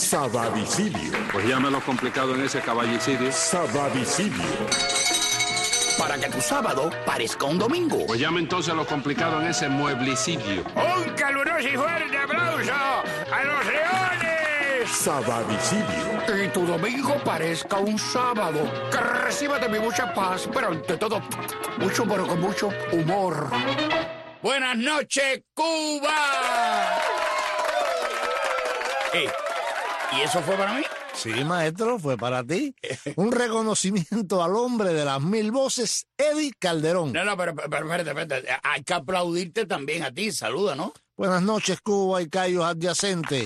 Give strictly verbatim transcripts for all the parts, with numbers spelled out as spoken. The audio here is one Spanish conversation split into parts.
Sabadicidio. Pues llámelo complicado en ese caballicidio. Sabadicidio. Para que tu sábado parezca un domingo. Pues llame entonces lo complicado en ese mueblicidio. Un caluroso y fuerte aplauso a los leones. Sabadicidio. Y tu domingo parezca un sábado. Que reciba de mi mucha paz, pero ante todo, mucho, pero con mucho humor. Buenas noches, Cuba. Eh, ¿Y eso fue para mí? Sí, maestro, fue para ti. Un reconocimiento al hombre de las mil voces, Eddie Calderón. No, no, pero, pero espérate, espérate. Hay que aplaudirte también a ti. Saluda, ¿no? Buenas noches, Cuba y callos adyacentes.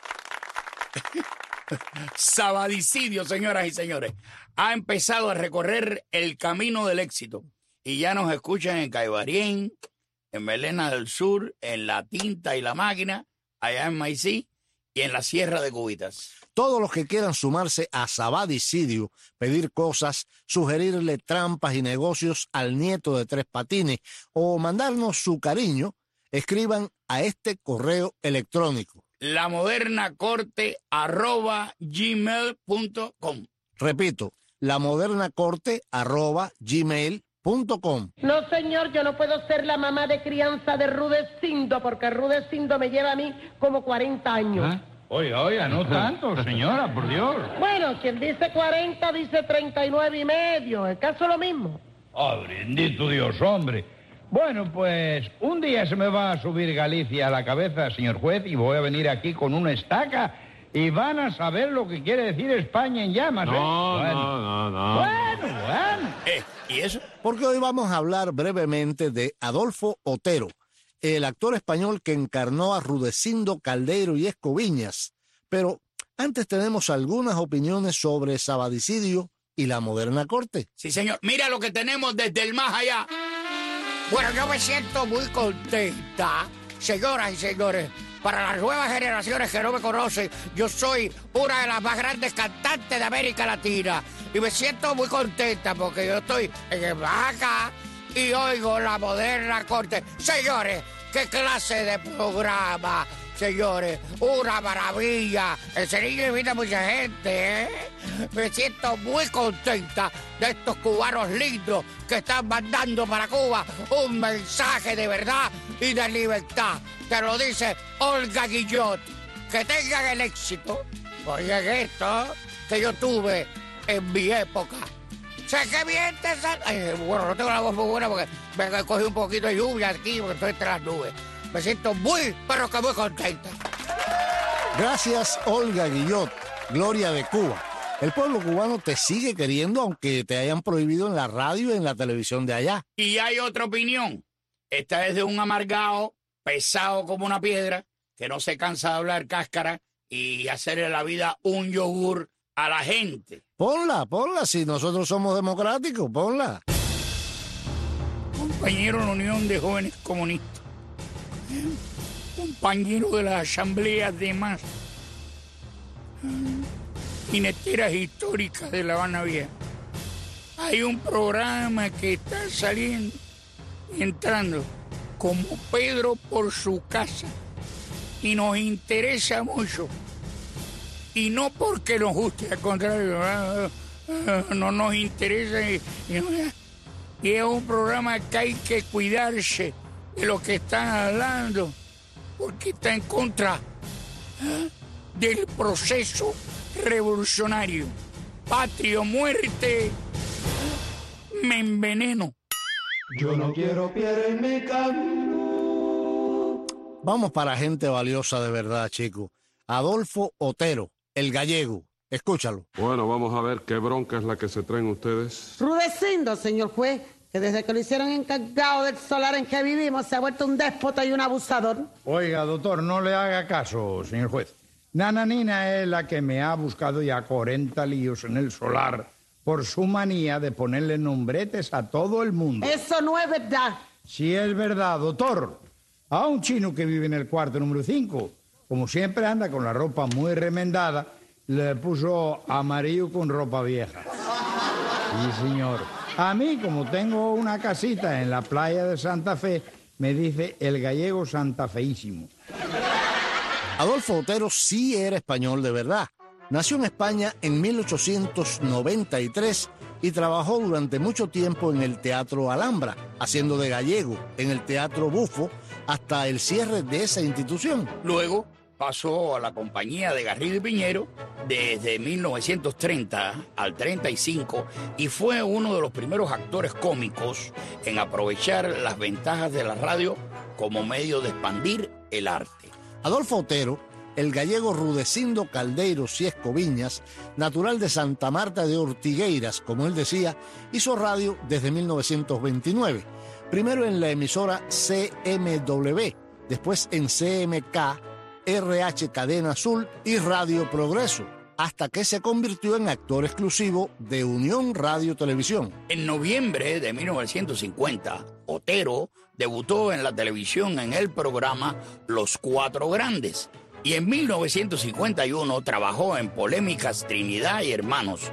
Sabadicidio, señoras y señores. Ha empezado a recorrer el camino del éxito. Y ya nos escuchan en Caibarien, en Melena del Sur, en La Tinta y La Máquina, allá en Maicí y en la Sierra de Cubitas. Todos los que quieran sumarse a Sabadicidio, pedir cosas, sugerirle trampas y negocios al nieto de Tres Patines o mandarnos su cariño, escriban a este correo electrónico. La moderna corte arroba gmail punto com. Repito, la moderna corte arroba gmail punto com. No, señor, yo no puedo ser la mamá de crianza de Rudecindo, porque Rudecindo me lleva a mí como cuarenta años. ¿Ah? Oiga, oiga, no tanto, señora, por Dios. Bueno, quien dice cuarenta dice treinta y nueve y medio. ¿El caso es lo mismo? Oh, bendito Dios, hombre. Bueno, pues un día se me va a subir Galicia a la cabeza, señor juez, y voy a venir aquí con una estaca y van a saber lo que quiere decir España en llamas, ¿eh? No, bueno. no, no, no. Bueno, bueno. Eh, ¿y eso? Porque hoy vamos a hablar brevemente de Adolfo Otero, el actor español que encarnó a Rudecindo Caldeiro y Escoviñas. Pero antes tenemos algunas opiniones sobre Sabadicidio y la moderna corte. Sí, señor. Mira lo que tenemos desde el más allá. Bueno, yo me siento muy contenta, señoras y señores. Para las nuevas generaciones que no me conocen, yo soy una de las más grandes cantantes de América Latina. Y me siento muy contenta porque yo estoy en el Baja y oigo la moderna corte. Señores, ¿qué clase de programa? Señores, una maravilla. El Cerillo invita a mucha gente, ¿eh? Me siento muy contenta de estos cubanos lindos que están mandando para Cuba un mensaje de verdad y de libertad. Te lo dice Olga Guillot. Que tengan el éxito. Oigan esto que yo tuve en mi época. Sé que bien te sal... Ay, bueno, no tengo la voz muy buena porque me cogí un poquito de lluvia aquí porque estoy entre las nubes. Me siento muy, pero que muy contenta. Gracias, Olga Guillot, Gloria de Cuba. El pueblo cubano te sigue queriendo aunque te hayan prohibido en la radio y en la televisión de allá. Y hay otra opinión. Esta es de un amargado, pesado como una piedra, que no se cansa de hablar cáscara y hacerle la vida un yogur a la gente. Ponla, ponla, si nosotros somos democráticos, ponla. Compañero de la Unión de Jóvenes Comunistas. Compañero de la Asamblea de Más. Jineteras históricas de La Habana Vieja. Hay un programa que está saliendo, entrando, como Pedro por su casa. Y nos interesa mucho. Y no porque nos guste, al contrario, no nos interesa. Y, y es un programa que hay que cuidarse de lo que están hablando, porque está en contra ¿eh? del proceso revolucionario. Patria o muerte, me enveneno. Yo no quiero piedra en mi camino. Vamos para gente valiosa de verdad, chicos. Adolfo Otero, el gallego. Escúchalo. Bueno, vamos a ver qué bronca es la que se traen ustedes. Rudecindo, señor juez, que desde que lo hicieron encargado del solar en que vivimos se ha vuelto un déspota y un abusador. Oiga, doctor, no le haga caso, señor juez. Nananina es la que me ha buscado ya cuarenta líos en el solar por su manía de ponerle nombretes a todo el mundo. Eso no es verdad. Sí es verdad, doctor. A un chino que vive en el cuarto número cinco, como siempre anda con la ropa muy remendada, le puso amarillo con ropa vieja. Sí, señor. A mí, como tengo una casita en la playa de Santa Fe, me dice el gallego santafeísimo. Adolfo Otero sí era español de verdad. Nació en España en mil ochocientos noventa y tres y trabajó durante mucho tiempo en el Teatro Alhambra, haciendo de gallego en el Teatro Bufo hasta el cierre de esa institución. Luego pasó a la compañía de Garrido y Piñero desde mil novecientos treinta al treinta y cinco y fue uno de los primeros actores cómicos en aprovechar las ventajas de la radio como medio de expandir el arte. Adolfo Otero, el gallego Rudecindo Caldeiros y Escoviñas, natural de Santa Marta de Ortigueiras, como él decía, hizo radio desde mil novecientos veintinueve, primero en la emisora C M W, después en C M K, R H Cadena Azul y Radio Progreso, hasta que se convirtió en actor exclusivo de Unión Radio Televisión. En noviembre de mil novecientos cincuenta, Otero debutó en la televisión en el programa Los Cuatro Grandes y en mil novecientos cincuenta y uno trabajó en Polémicas Trinidad y Hermanos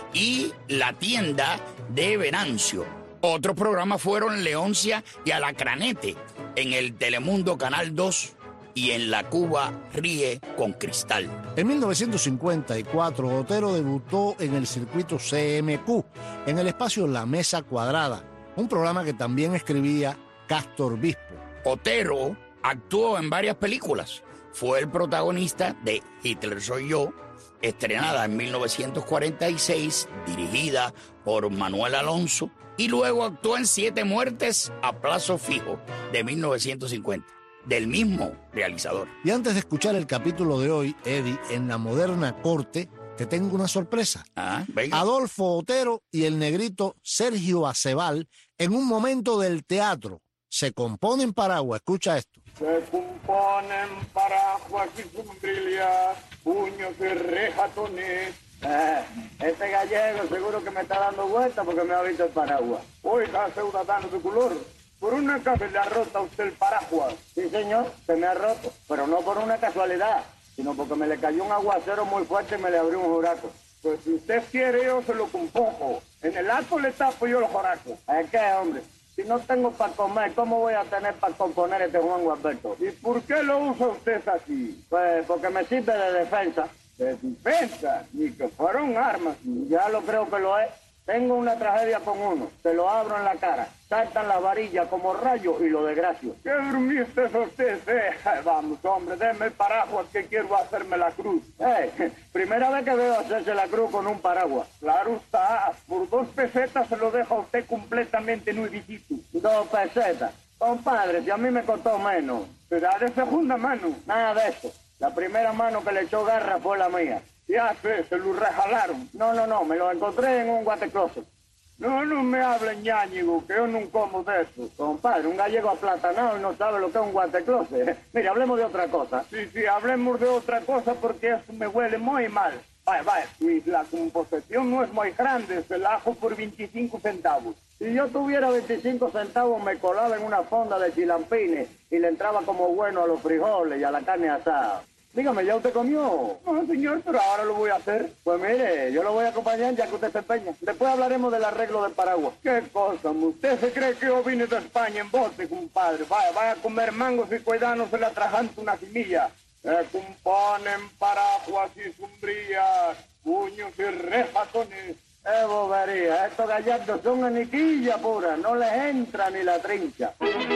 y La Tienda de Venancio. Otros programas fueron Leoncia y Alacranete en el Telemundo Canal dos y en La Cuba Ríe con Cristal. En mil novecientos cincuenta y cuatro, Otero debutó en el circuito C M Q, en el espacio La Mesa Cuadrada, un programa que también escribía Cástor Bispo. Otero actuó en varias películas. Fue el protagonista de Hitler Soy Yo, estrenada en mil novecientos cuarenta y seis, dirigida por Manuel Alonso, y luego actuó en Siete Muertes a Plazo Fijo, de mil novecientos cincuenta, del mismo realizador. Y antes de escuchar el capítulo de hoy, Eddie, en La Moderna Corte, te tengo una sorpresa. Ah, venga. Adolfo Otero y el negrito Sergio Acebal, en un momento del teatro, se componen paraguas. Escucha esto. Se componen paraguas y sombrillas, puños y rejatones. Eh, este gallego seguro que me está dando vuelta porque me ha visto el paraguas. Oiga, ciudadano de color, por una casa le ha roto a usted el paraguas. Sí, señor, se me ha roto, pero no por una casualidad, sino porque me le cayó un aguacero muy fuerte y me le abrió un juraco. Pues si usted quiere, yo se lo compongo. En el arco le tapo yo los joracos. ¿Es qué, hombre? Si no tengo para comer, ¿cómo voy a tener para componer este Juan Gualberto? ¿Y por qué lo usa usted así? Pues porque me sirve de defensa. ¿De defensa? Ni que fueron armas. Ya lo creo que lo es. Tengo una tragedia con uno. Se lo abro en la cara. Saltan la varilla como rayo y lo desgracio. ¿Qué durmiste usted? Eh? Vamos, hombre, déme el paraguas que quiero hacerme la cruz. Eh, primera vez que veo hacerse la cruz con un paraguas. Claro está. Por dos pesetas se lo deja a usted completamente nuevicito. Dos pesetas. Compadre, si a mí me costó menos. ¿Será de segunda mano? Nada de eso. La primera mano que le echó garra fue la mía. Ya sé, se lo rejalaron. No, no, no, me lo encontré en un guatecloset. No, no me hablen, ñáñigo, que yo no como de eso. Compadre, un gallego aplatanado y no sabe lo que es un guatecloset. Mire, hablemos de otra cosa. Sí, sí, hablemos de otra cosa porque eso me huele muy mal. Vaya, vaya, y la composición no es muy grande, se la hago por veinticinco centavos. Si yo tuviera veinticinco centavos, me colaba en una fonda de chilampines y le entraba como bueno a los frijoles y a la carne asada. Dígame, ¿ya usted comió? No, señor, pero ahora lo voy a hacer. Pues mire, yo lo voy a acompañar ya que usted se empeña. Después hablaremos del arreglo del paraguas. ¿Qué cosa? ¿Usted se cree que yo vine de España en bote, compadre? Vaya, vaya a comer mangos y cuidado, no se le atrajante una semilla. Se componen paraguas y sombrillas, puños y rejatones. ¡Qué bobería! Estos gallardos son aniquilla pura, no les entra ni la trincha.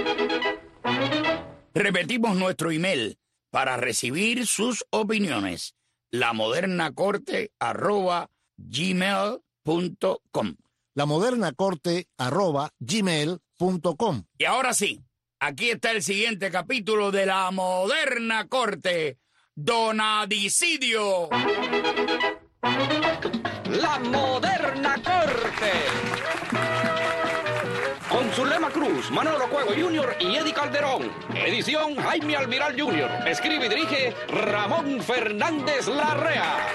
Repetimos nuestro email para recibir sus opiniones. lamodernacorte arroba gmail punto com. lamodernacorte arroba gmail punto com. Y ahora sí, aquí está el siguiente capítulo de La Moderna Corte. Donadicidio. La Moderna Corte. Con Zulema Cruz, Manolo Cuego junior y Eddie Calderón. Edición Jaime Almiral junior Escribe y dirige Ramón Fernández Larrea.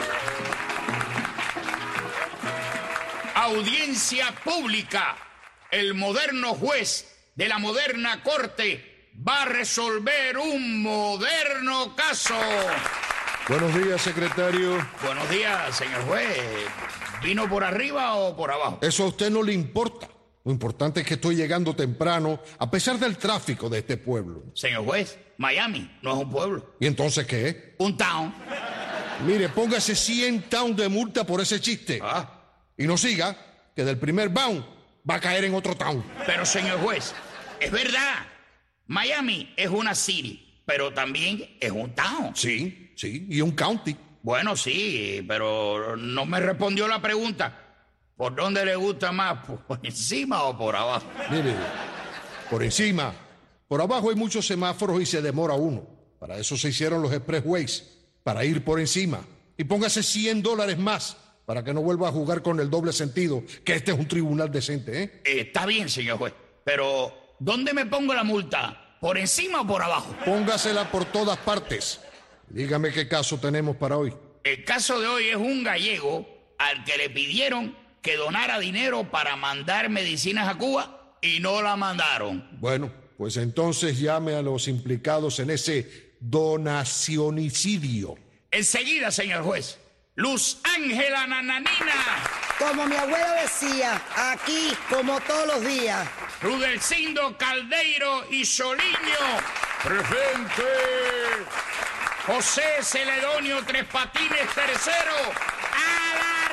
Audiencia pública. El moderno juez de la Moderna Corte va a resolver un moderno caso. Buenos días, secretario. Buenos días, señor juez. ¿Vino por arriba o por abajo? Eso a usted no le importa. Lo importante es que estoy llegando temprano, a pesar del tráfico de este pueblo. Señor juez, Miami no es un pueblo. ¿Y entonces qué es? Un town. Mire, póngase cien pounds de multa por ese chiste. Ah. Y no siga, que del primer pound va a caer en otro town. Pero, señor juez, es verdad. Miami es una city, pero también es un town. Sí, sí, y un county. Bueno, sí, pero no me respondió la pregunta. ¿Por dónde le gusta más? ¿Por encima o por abajo? Mire, por encima. Por abajo hay muchos semáforos y se demora uno. Para eso se hicieron los expressways, para ir por encima. Y póngase cien dólares más, para que no vuelva a jugar con el doble sentido, que este es un tribunal decente, ¿eh? Eh, está bien, señor juez, pero ¿dónde me pongo la multa? ¿Por encima o por abajo? Póngasela por todas partes. Dígame qué caso tenemos para hoy. El caso de hoy es un gallego al que le pidieron que donara dinero para mandar medicinas a Cuba y no la mandaron. Bueno, pues entonces llame a los implicados en ese donacionicidio. Enseguida, señor juez. Luz Ángela Nananina. Como mi abuela decía, aquí como todos los días. Rudelcindo Caldeiro y Soliño. Presente. José Celedonio Tres Patines tercero. ¡A la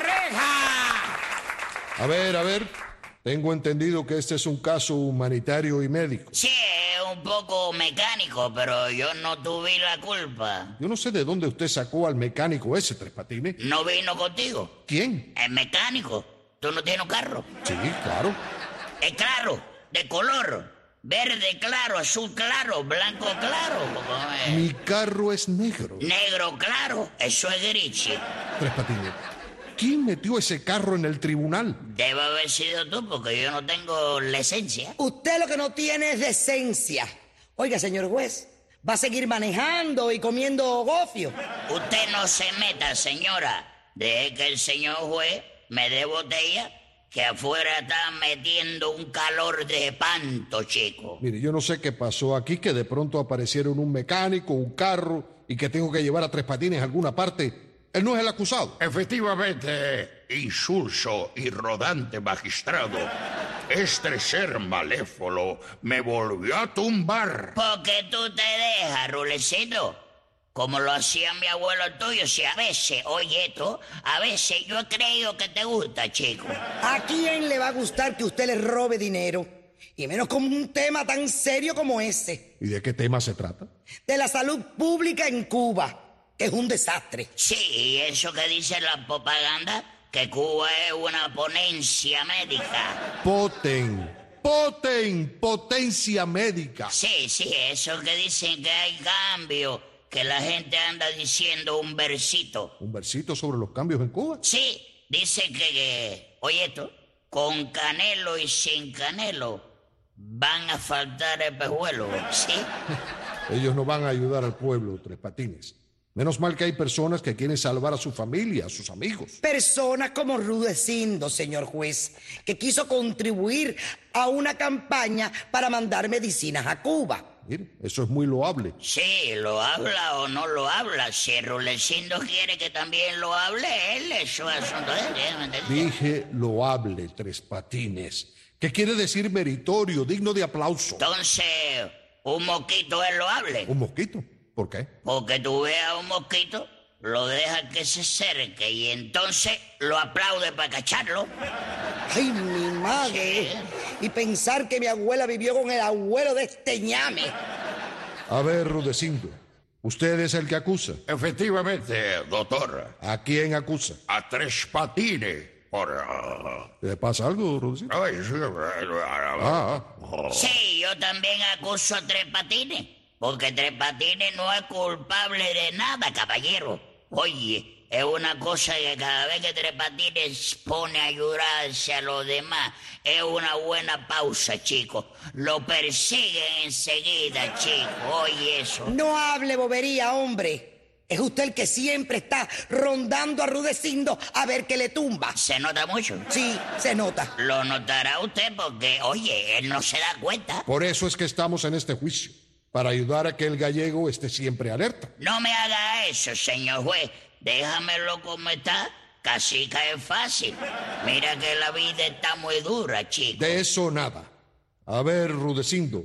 reja! A ver, a ver. Tengo entendido que este es un caso humanitario y médico. Sí, es un poco mecánico, pero yo no tuve la culpa. Yo no sé de dónde usted sacó al mecánico ese, Tres Patines. ¿No vino contigo? ¿Quién? El mecánico. ¿Tú no tienes un carro? Sí, claro. Es claro, de color. Verde claro, azul claro, blanco claro. Mi carro es negro. Negro claro, eso es griche. Tres Patines, ¿quién metió ese carro en el tribunal? Debe haber sido tú, porque yo no tengo licencia. Usted lo que no tiene es decencia. Oiga, señor juez, ¿va a seguir manejando y comiendo gofio? Usted no se meta, señora. Deje que el señor juez me dé botella, que afuera está metiendo un calor de espanto, chico. Mire, yo no sé qué pasó aquí, que de pronto aparecieron un mecánico, un carro, y que tengo que llevar a Tres Patines a alguna parte. Él no es el acusado. Efectivamente, insulso y rodante magistrado, este ser malévolo me volvió a tumbar. Porque tú te dejas, Rulecito. Como lo hacía mi abuelo tuyo, si a veces, oye esto, a veces yo he creído que te gusta, chico. ¿A quién le va a gustar que usted le robe dinero? Y menos con un tema tan serio como ese. ¿Y de qué tema se trata? De la salud pública en Cuba, que es un desastre. Sí, y eso que dice la propaganda, que Cuba es una ponencia médica. Poten, poten, potencia médica. Sí, sí, eso que dicen que hay cambio, que la gente anda diciendo un versito. ¿Un versito sobre los cambios en Cuba? Sí, dice que, que, oye esto, con canelo y sin canelo van a faltar espejuelos, ¿sí? Ellos no van a ayudar al pueblo, Tres Patines. Menos mal que hay personas que quieren salvar a su familia, a sus amigos. Personas como Rudecindo, señor juez, que quiso contribuir a una campaña para mandar medicinas a Cuba. Mire, eso es muy loable. Sí, lo habla o no lo habla. Si Rulecindo quiere que también lo hable, él es su asunto de él, ¿me entiendes? Dije loable, Tres Patines. ¿Qué quiere decir meritorio, digno de aplauso? Entonces, ¿un mosquito es loable? ¿Un mosquito? ¿Por qué? Porque tú veas a un mosquito, lo dejas que se acerque y entonces lo aplaude para cacharlo. ¡Ay, mi madre! Sí. Y pensar que mi abuela vivió con el abuelo de este ñame. A ver, Rudecindo, ¿usted es el que acusa? Efectivamente, doctor. ¿A quién acusa? A Tres Patines. Por... Uh... ¿Le pasa algo, Rudecindo? Ay, sí. Ah, ah. Sí, yo también acuso a Tres Patines. Porque Tres Patines no es culpable de nada, caballero. Oye, es una cosa que cada vez que Tres Patines pone a ayudarse a los demás, es una buena pausa, chico. Lo persiguen enseguida, chico. Oye eso. No hable bobería, hombre. Es usted el que siempre está rondando a Rudecindo a ver qué le tumba. ¿Se nota mucho? Sí, se nota. Lo notará usted porque, oye, él no se da cuenta. Por eso es que estamos en este juicio. Para ayudar a que el gallego esté siempre alerta. No me haga eso, señor juez. Déjamelo como está. Casi cae fácil. Mira que la vida está muy dura, chico. De eso nada. A ver, Rudecindo,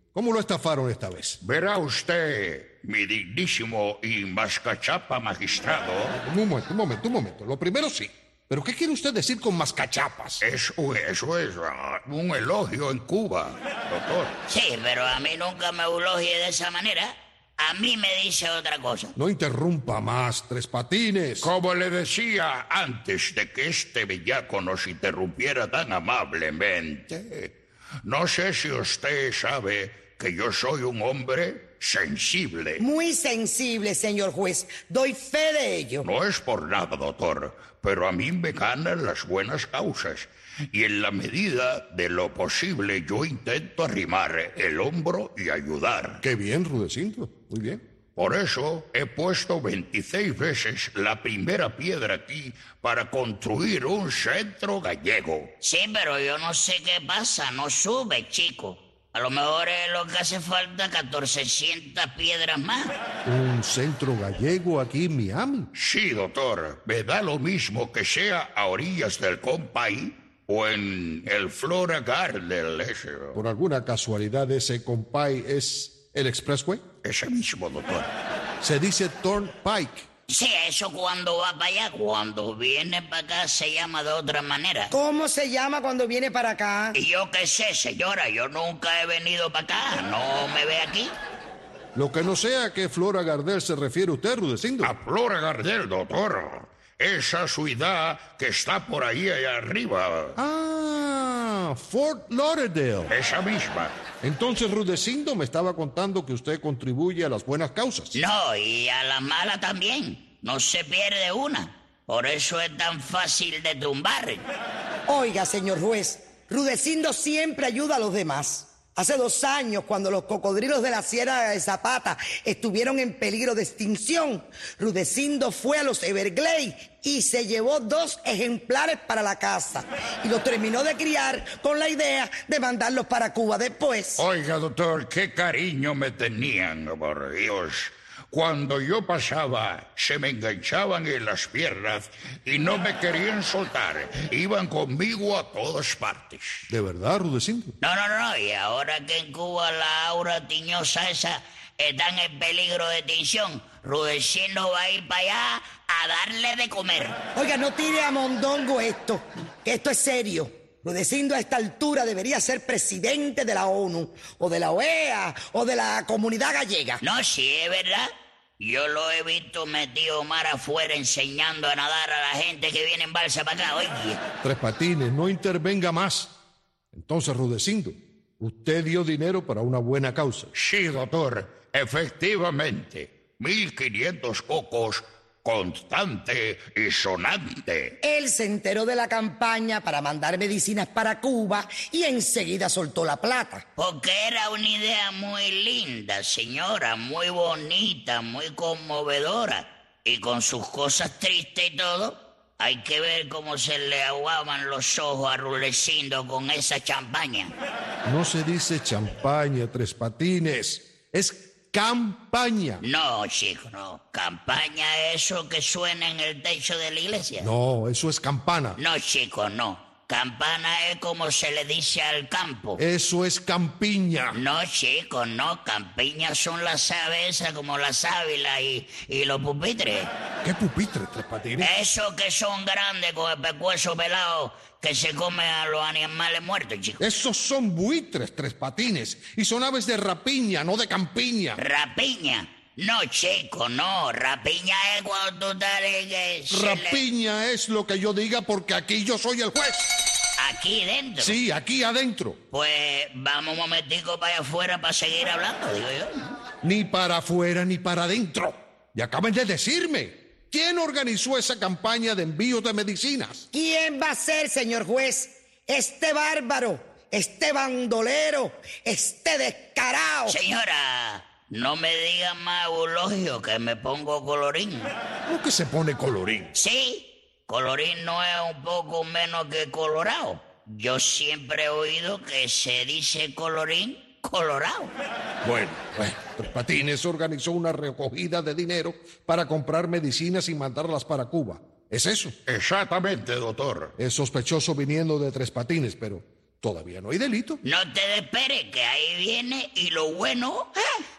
¿Cómo lo estafaron esta vez? Verá usted, mi dignísimo y mascachapa magistrado. Un momento, un momento, un momento. Lo primero sí. ¿Pero qué quiere usted decir con mascachapas? Eso, eso es uh, un elogio en Cuba, doctor. Sí, pero a mí nunca me elogie de esa manera. A mí me dice otra cosa. No interrumpa más, Tres Patines. Como le decía antes de que este bellaco nos interrumpiera tan amablemente, no sé si usted sabe que yo soy un hombre sensible. Muy sensible, señor juez. Doy fe de ello. No es por nada, doctor, pero a mí me ganan las buenas causas. Y en la medida de lo posible yo intento arrimar el hombro y ayudar. Qué bien, Rudecindo. Muy bien. Por eso he puesto veintiséis veces la primera piedra aquí para construir un centro gallego. Sí, pero yo no sé qué pasa. No sube, chico. A lo mejor es lo que hace falta catorcecientas piedras más. ¿Un centro gallego aquí en Miami? Sí, doctor. Me da lo mismo que sea a orillas del Compay o en el Flora Garden. Ese. ¿Por alguna casualidad ese Compay es el Expressway? Ese mismo, doctor. Se dice Turnpike. Sí, eso cuando va para allá, cuando viene para acá se llama de otra manera. ¿Cómo se llama cuando viene para acá? Y yo qué sé, señora, yo nunca he venido para acá, ¿no me ve aquí? Lo que no sea a qué Flora Gardel se refiere usted, Rudecindo. A Flora Gardel, doctor. Esa ciudad que está por ahí allá arriba. Ah, Fort Lauderdale. Esa misma. Entonces Rudecindo me estaba contando que usted contribuye a las buenas causas. No, y a las malas también. No se pierde una. Por eso es tan fácil de tumbar. Oiga, señor juez, Rudecindo siempre ayuda a los demás. Hace dos años, cuando los cocodrilos de la Sierra de Zapata estuvieron en peligro de extinción, Rudecindo fue a los Everglades y se llevó dos ejemplares para la casa. Y los terminó de criar con la idea de mandarlos para Cuba después. Oiga, doctor, qué cariño me tenían, por Dios. Cuando yo pasaba, se me enganchaban en las piernas y no me querían soltar. Iban conmigo a todas partes. ¿De verdad, Rudecindo? No, no, no. Y ahora que en Cuba la aura tiñosa esa está en peligro de extinción, Rudecindo va a ir para allá a darle de comer. Oiga, no tire a mondongo esto, que esto es serio. Rudecindo a esta altura debería ser presidente de la ONU, o de la O E A, o de la Comunidad Gallega. No, sí, es verdad. Yo lo he visto metido mar afuera enseñando a nadar a la gente que viene en balsa para acá, oye. Tres Patines, no intervenga más. Entonces, Rudecindo, usted dio dinero para una buena causa. Sí, doctor, efectivamente. Mil quinientos cocos, constante y sonante. Él se enteró de la campaña para mandar medicinas para Cuba y enseguida soltó la plata. Porque era una idea muy linda, señora, muy bonita, muy conmovedora. Y con sus cosas tristes y todo, hay que ver cómo se le aguaban los ojos a Rudecindo con esa champaña. No se dice champaña, Tres Patines. Es campaña. No, chico, no. Campaña es eso que suena en el techo de la iglesia. No, eso es campana. No, chico, no. Campana es como se le dice al campo. Eso es campiña. No, chico, no. Campiñas son las aves esas como las ávilas y, y los pupitres. ¿Qué pupitres, Tres Patines? Esos que son grandes con el pescuezo pelado que se comen a los animales muertos, chico. Esos son buitres, Tres Patines. Y son aves de rapiña, no de campiña. ¿Rapiña? No, chico, no. Rapiña es cuando tú te... Rapiña le... es lo que yo diga porque aquí yo soy el juez. ¿Aquí dentro? Sí, aquí adentro. Pues vamos un momentico para allá afuera para seguir hablando, digo yo, ¿no? Ni para afuera ni para adentro. Y acaban de decirme. ¿Quién organizó esa campaña de envío de medicinas? ¿Quién va a ser, señor juez? Este bárbaro, este bandolero, este descarado. Señora, no me diga más eulogio que me pongo colorín. ¿Cómo que se pone colorín? Sí, colorín no es un poco menos que colorado. Yo siempre he oído que se dice colorín colorado. Bueno, bueno, Tres Patines organizó una recogida de dinero para comprar medicinas y mandarlas para Cuba. ¿Es eso? Exactamente, doctor. Es sospechoso viniendo de Tres Patines, pero todavía no hay delito. No te desesperes, que ahí viene y lo bueno...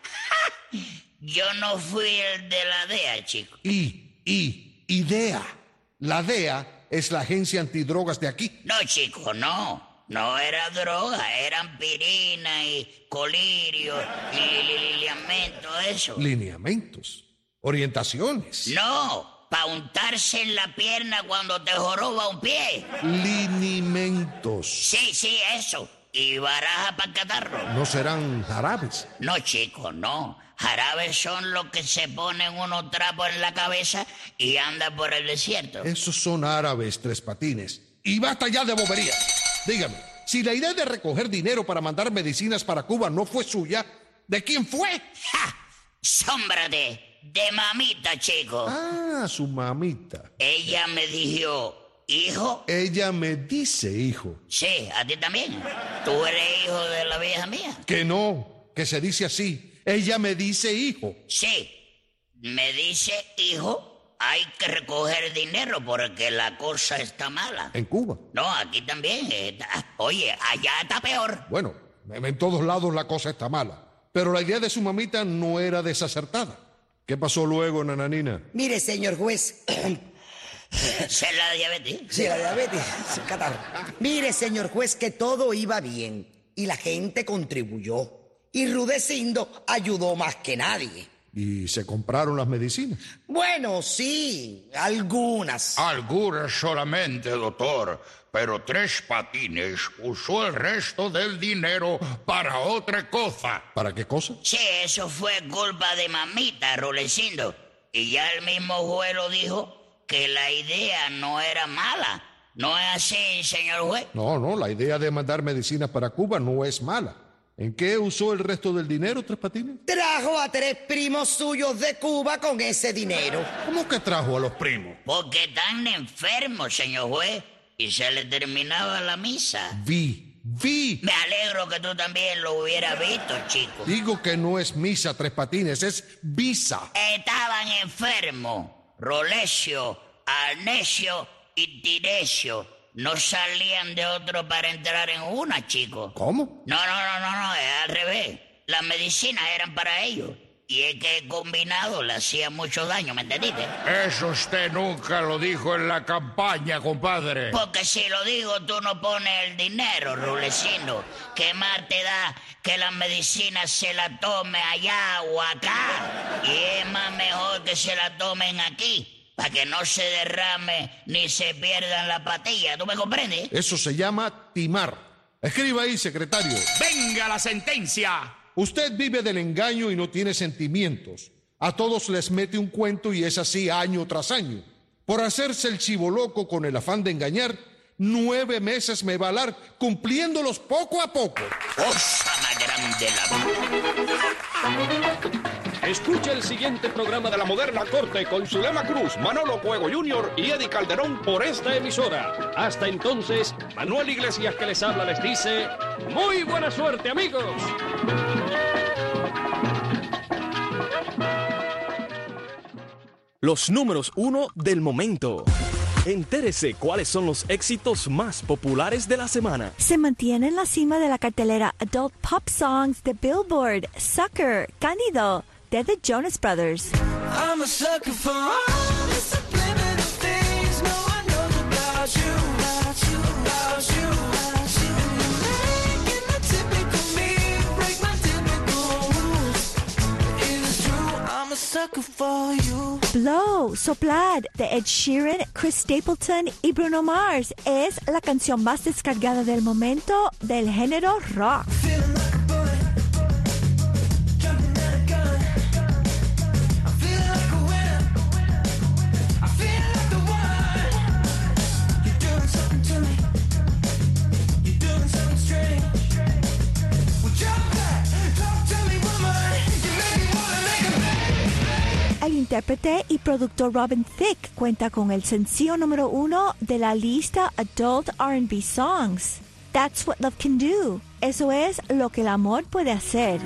Yo no fui el de la D E A, chico. Y, y, y D E A. La D E A es la agencia antidrogas de aquí. No, chico, no. No era droga, eran pirina y colirio y li- li- lineamento, eso. Lineamientos, orientaciones. No, pa' untarse en la pierna cuando te joroba un pie. Linimentos. Sí, sí, eso. Y baraja para catarro. ¿No serán jarabes? No, chico, no. Jarabes son los que se ponen unos trapos en la cabeza y andan por el desierto. Esos son árabes, Tres Patines. Y basta ya de boberías. Dígame, si la idea de recoger dinero para mandar medicinas para Cuba no fue suya, ¿de quién fue? ¡Ja! ¡Sómbrate! De mamita, chico. Ah, su mamita. Ella me dijo, hijo. Ella me dice hijo. Sí, a ti también. Tú eres hijo de la vieja mía. Que no, que se dice así. Ella me dice hijo. Sí, me dice hijo. Hay que recoger dinero porque la cosa está mala. ¿En Cuba? No, aquí también. Está... Oye, allá está peor. Bueno, en todos lados la cosa está mala. Pero la idea de su mamita no era desacertada. ¿Qué pasó luego, nananina? Mire, señor juez. ¿Es la diabetes? Sí, la diabetes. Catarro. Mire, señor juez, que todo iba bien. Y la gente contribuyó. Y Rudecindo ayudó más que nadie. ¿Y se compraron las medicinas? Bueno, sí, algunas. Algunas solamente, doctor. Pero Tres Patines usó el resto del dinero para otra cosa. ¿Para qué cosa? Sí, eso fue culpa de mamita, Rudecindo. Y ya el mismo juez lo dijo que la idea no era mala. ¿No es así, señor juez? No, no, la idea de mandar medicinas para Cuba no es mala. ¿En qué usó el resto del dinero, Tres Patines? Trajo a tres primos suyos de Cuba con ese dinero. ¿Cómo que trajo a los primos? Porque están enfermos, señor juez, y se le terminaba la misa. Vi, vi. Me alegro que tú también lo hubieras visto, chico. Digo que no es misa, Tres Patines, es visa. Estaban enfermos. Rolecio, Alnesio y Tirecio. No salían de otro para entrar en una, chico. ¿Cómo? No, no, no, no, no, es al revés. Las medicinas eran para ellos. Y es que combinado le hacía mucho daño, ¿me entendiste? Eso usted nunca lo dijo en la campaña, compadre. Porque si lo digo, tú no pones el dinero, Rudecindo. ¿Qué más te da que las medicinas se la tome allá o acá? Y es más mejor que se la tomen aquí. Para que no se derrame ni se pierdan la patilla. ¿Tú me comprendes? Eso se llama timar. Escriba ahí, secretario. ¡Venga la sentencia! Usted vive del engaño y no tiene sentimientos. A todos les mete un cuento y es así año tras año. Por hacerse el chivo loco con el afán de engañar, nueve meses me va a dar cumpliéndolos poco a poco. ¡Cosa más grande la vida! Escucha el siguiente programa de La Moderna Corte con Zulema Cruz, Manolo Cuego junior y Eddie Calderón por esta emisora. Hasta entonces, Manuel Iglesias que les habla les dice ¡muy buena suerte, amigos! Los números uno del momento. Entérese cuáles son los éxitos más populares de la semana. Se mantiene en la cima de la cartelera Adult Pop Songs de Billboard, Sucker, Cándido, de The Jonas Brothers. I'm a sucker for all the subliminal things no one knows about you, about you, about you, about you. And you're making the typical me break my typical rules. It is true, I'm a sucker for you. Blow, Soplar, de Ed Sheeran, Chris Stapleton y Bruno Mars es la canción más descargada del momento del género rock. El intérprete y productor Robin Thicke cuenta con el sencillo número uno de la lista Adult R and B Songs. That's what love can do. Eso es lo que el amor puede hacer.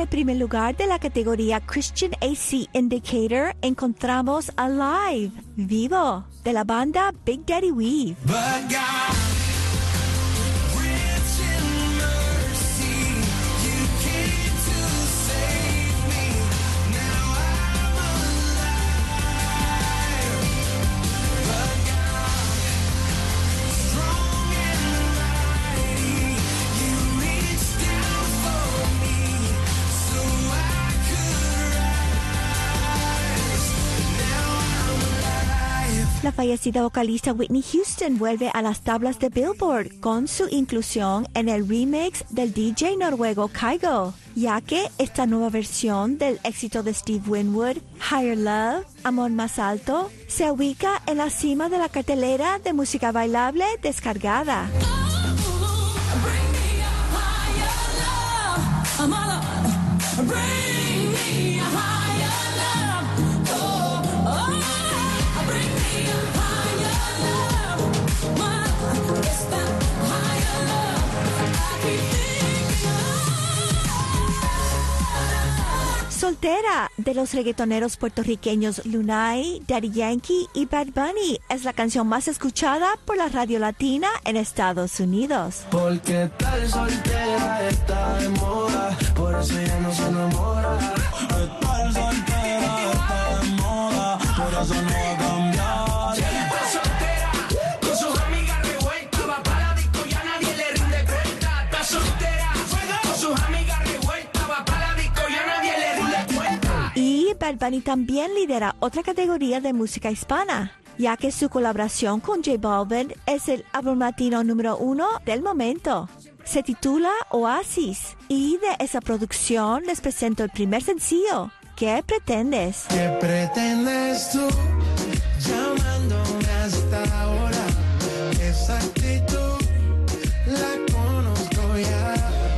el primer lugar de la categoría Christian A C Indicator encontramos Alive, Vivo, de la banda Big Daddy Weave. But God, rich in mercy, you came to save me. Now I'm alive. But God, strong and mighty, you reached down for me so I could rise. Now I'm alive. La fallecida vocalista Whitney Houston vuelve a las tablas de Billboard con su inclusión en el remix del D J noruego Kygo, ya que esta nueva versión del éxito de Steve Winwood, Higher Love, Amor Más Alto, se ubica en la cima de la cartelera de música bailable descargada. Soltera, de los reggaetoneros puertorriqueños Lunay, Daddy Yankee y Bad Bunny, es la canción más escuchada por la radio latina en Estados Unidos. Porque tal soltera está de moda, por eso ya no se enamora. Estar soltera está de moda, por eso no va a cambiar. Si ella está soltera, con sus amigas revueltas, va para la disco, ya nadie le rinde cuenta. Está soltera, con sus amigas revueltas, va para la disco, ya nadie le rinde cuenta. Y Bad Bunny también lidera otra categoría de música hispana, ya que su colaboración con J Balvin es el álbum latino número uno del momento. Se titula Oasis, y de esa producción les presento el primer sencillo, ¿Qué pretendes? ¿Qué pretendes tú llamándome hasta ahora? Esa actitud la conozco ya.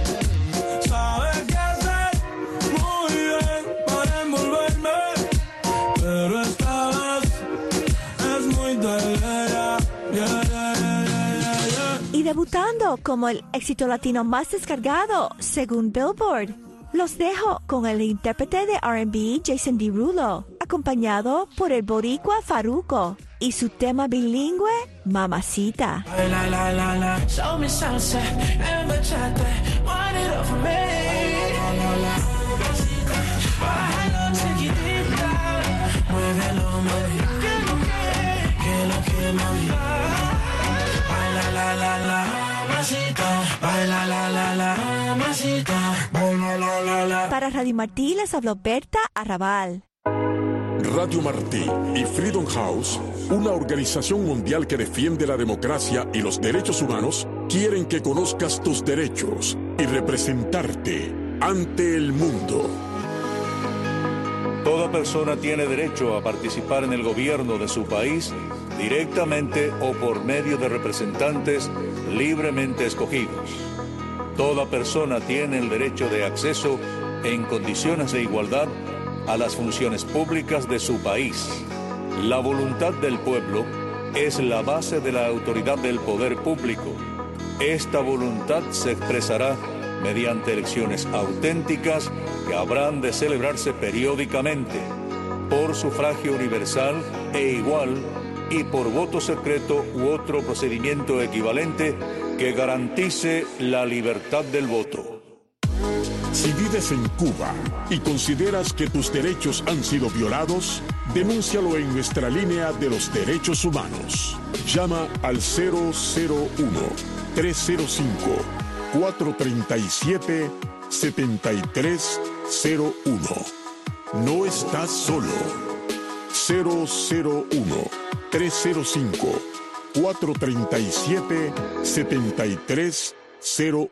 Sabes qué hacer muy bien para envolverme, pero esta vez es muy tarde ya. Yeah, yeah, yeah, yeah, yeah. Y debutando como el éxito latino más descargado, según Billboard. Los dejo con el intérprete de R and B Jason Derulo, acompañado por el boricua Farruko y su tema bilingüe, Mamacita. La la la la, show me salsa and bachata, wind it up for me. La la la, bájalo chiquitita, muévelo mami, que lo que, que lo que mami. Baila la la la, mamacita, baila la la la, mamacita, baila la la la. Para Radio Martí les habló Berta Arrabal. Radio Martí y Freedom House, una organización mundial que defiende la democracia y los derechos humanos, quieren que conozcas tus derechos y representarte ante el mundo. Toda persona tiene derecho a participar en el gobierno de su país directamente o por medio de representantes libremente escogidos. Toda persona tiene el derecho de acceso en condiciones de igualdad a las funciones públicas de su país. La voluntad del pueblo es la base de la autoridad del poder público. Esta voluntad se expresará mediante elecciones auténticas que habrán de celebrarse periódicamente, por sufragio universal e igual y por voto secreto u otro procedimiento equivalente que garantice la libertad del voto. Si vives en Cuba y consideras que tus derechos han sido violados, denúncialo en nuestra línea de los derechos humanos. Llama al cero cero uno, tres cero cinco, cuatro tres siete, siete tres cero uno. No estás solo. cero cero uno, tres cero cinco, cuatro tres siete, siete tres cero